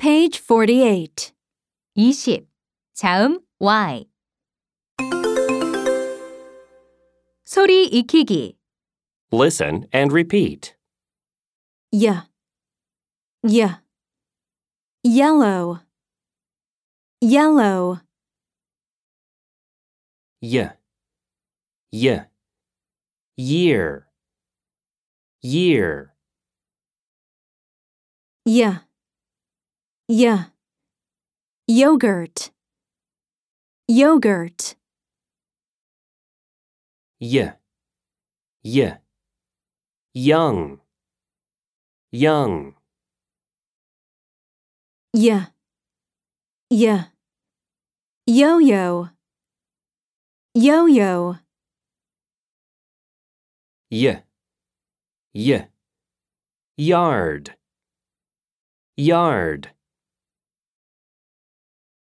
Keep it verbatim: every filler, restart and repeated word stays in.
Page forty-eight. 이십. 자음 Y. 소리 익히기. Listen and repeat. Y, y. Yellow, yellow. Y, y. Year, year. Y, y. Yogurt, yogurt. Y, y. Young, young. Y, y. Yo-yo, yo-yo. Y, y. Yard, yard.